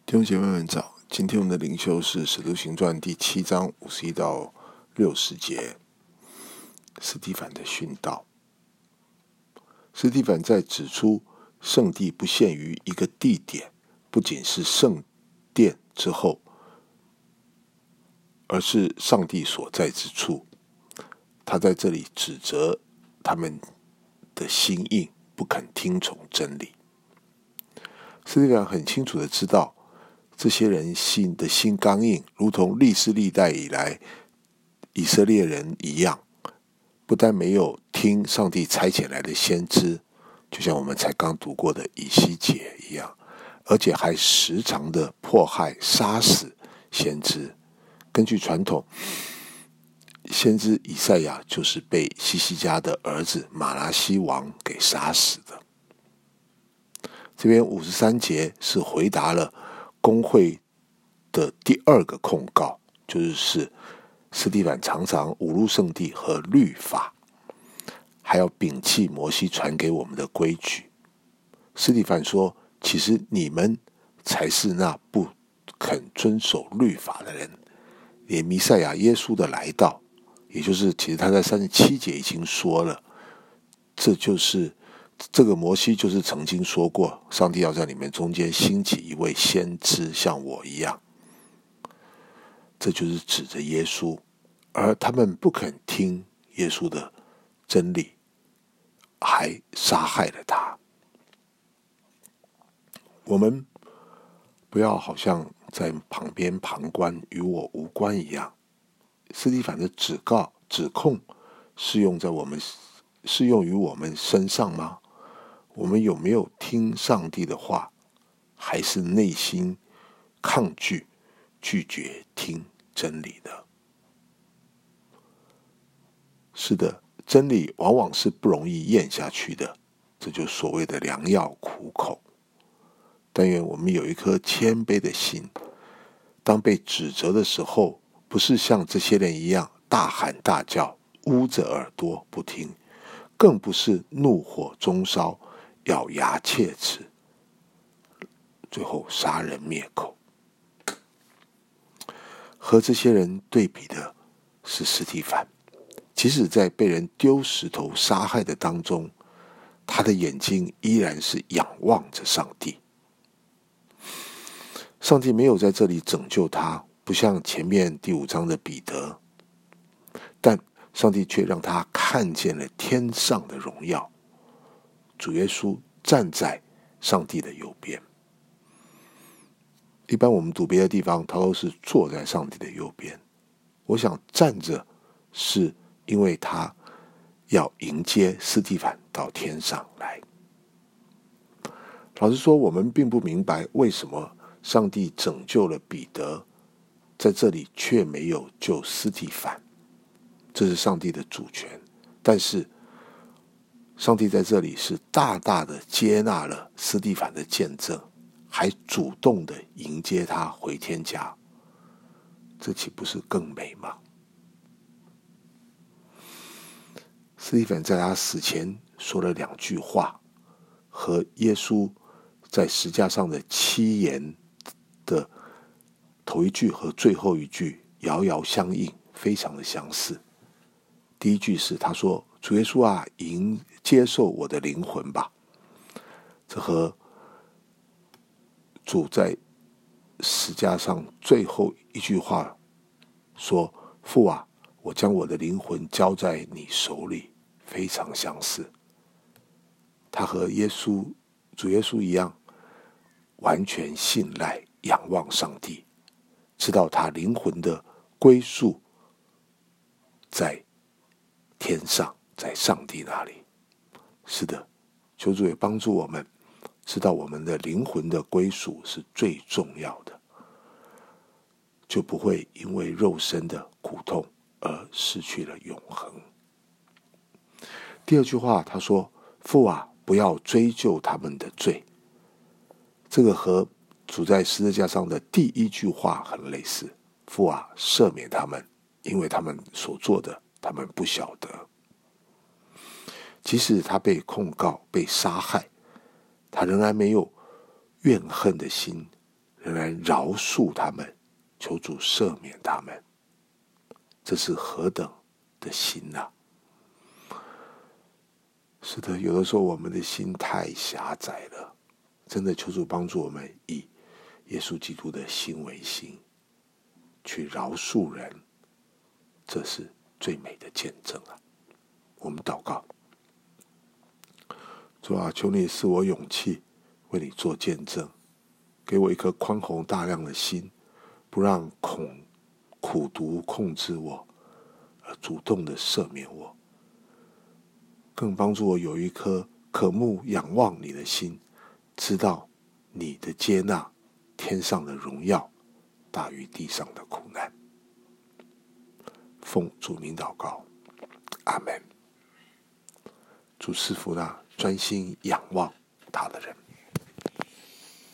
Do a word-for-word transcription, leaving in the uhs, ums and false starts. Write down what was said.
弟兄姐妹们早，今天我们的灵修是《使徒行传》第七章五十一到六十节，司提反的殉道。司提反在指出圣地不限于一个地点，不仅是圣殿之后，而是上帝所在之处。他在这里指责他们的心硬，不肯听从真理。司提反很清楚的知道，这些人心的心刚硬，如同历世历代以来以色列人一样，不但没有听上帝差遣来的先知，就像我们才刚读过的以西结一样，而且还时常的迫害杀死先知。根据传统，先知以赛亚就是被西西家的儿子马拿西王给杀死的。这边五十三节是回答了公会的第二个控告，就是司提反常常侮辱圣地和律法，还要摒弃摩西传给我们的规矩。司提反说，其实你们才是那不肯遵守律法的人。连弥赛亚耶稣的来到，也就是其实他在三十七节已经说了，这就是这个摩西就是曾经说过，上帝要在你们中间兴起一位先知，像我一样。这就是指着耶稣，而他们不肯听耶稣的真理，还杀害了他。我们不要好像在旁边旁观，与我无关一样。司提反的指告指控适用在我们适用于我们身上吗？我们有没有听上帝的话，还是内心抗拒拒绝听真理呢？是的，真理往往是不容易咽下去的，这就所谓的良药苦口。但愿我们有一颗谦卑的心，当被指责的时候，不是像这些人一样大喊大叫，捂着耳朵不听，更不是怒火中烧，咬牙切齿，最后杀人灭口。和这些人对比的是司提反，即使在被人丢石头杀害的当中，他的眼睛依然是仰望着上帝。上帝没有在这里拯救他，不像前面第五章的彼得，但上帝却让他看见了天上的荣耀。主耶稣站在上帝的右边。一般我们读别的地方，他都是坐在上帝的右边。我想站着是因为他要迎接司提反到天上来。老实说，我们并不明白为什么上帝拯救了彼得，在这里却没有救司提反。这是上帝的主权，但是上帝在这里是大大的接纳了司提反的见证，还主动的迎接他回天家，这岂不是更美吗？司提反在他死前说了两句话，和耶稣在十架上的七言的头一句和最后一句遥遥相应，非常的相似。第一句是他说，主耶稣啊，迎接受我的灵魂吧。这和主在十架上最后一句话说，父啊，我将我的灵魂交在你手里，非常相似。他和耶稣主耶稣一样，完全信赖仰望上帝，知道他灵魂的归宿在天上，在上帝那里。是的，求主也帮助我们知道我们的灵魂的归属是最重要的，就不会因为肉身的苦痛而失去了永恒。第二句话他说，父啊，不要追究他们的罪。这个和主在十字架上的第一句话很类似，父啊，赦免他们，因为他们所做的他们不晓得。即使他被控告被杀害，他仍然没有怨恨的心， 仍然饶恕他们，求主赦免他们。这是何等的心啊！是的，有的时候我们的心太狭窄了，真的求主帮助我们以耶稣基督的心为心，去饶恕人，这是最美的见证啊！我们祷告，主啊，求你赐我勇气，为你做见证，给我一颗宽宏大量的心，不让恐苦毒控制我，而主动的赦免我，更帮助我有一颗渴慕仰望你的心，知道你的接纳，天上的荣耀大于地上的苦难。奉主名祷告，阿们。主赐福那专心仰望他的人。